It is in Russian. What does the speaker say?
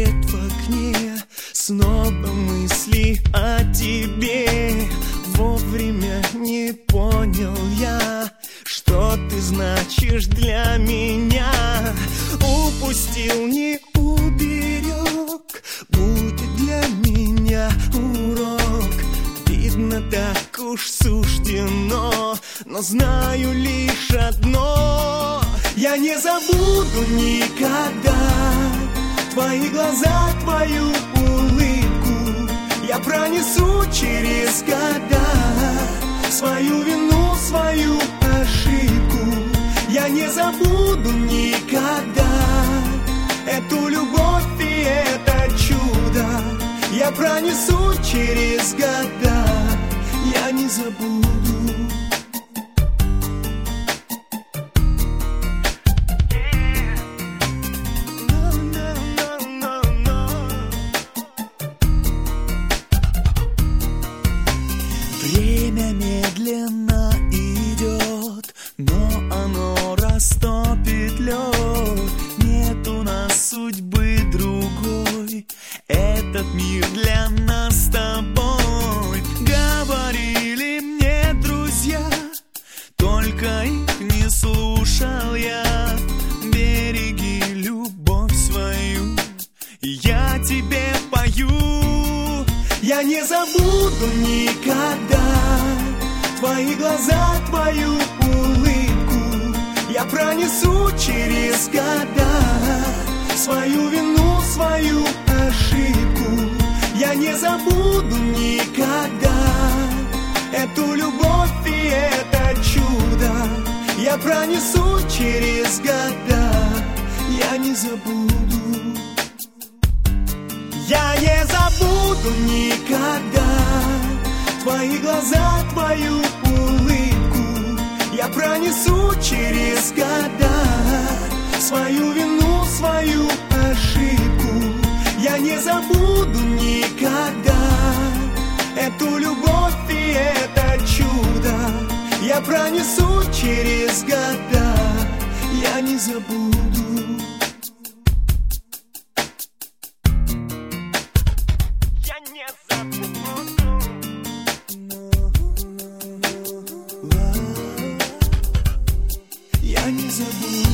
свет в окне, снова мысли о тебе. Вовремя не понял я, что ты значишь для меня. Упустил, не уберег, будет для меня урок. Видно, так уж суждено, но знаю лишь одно: я не забуду никогда твои глаза, твою улыбку. Я пронесу через года свою вину, свою ошибку. Я не забуду никогда эту любовь и это чудо. Я пронесу через года, я не забуду. Время медленно идет, но оно растопит лед. Нет у нас судьбы другой, этот мир для нас с тобой. Говорили мне друзья, только их не слушал я. Береги любовь свою, я тебе пою. Я не забуду никогда твои глаза, твою улыбку. Я пронесу через года свою вину, свою ошибку. Я не забуду никогда эту любовь и это чудо. Я пронесу через года, я не забуду. Я не забуду никогда твои глаза, твою улыбку. Я пронесу через года свою вину, свою ошибку. Я не забуду никогда эту любовь и это чудо. Я пронесу через года, я не забуду. Я не забуду.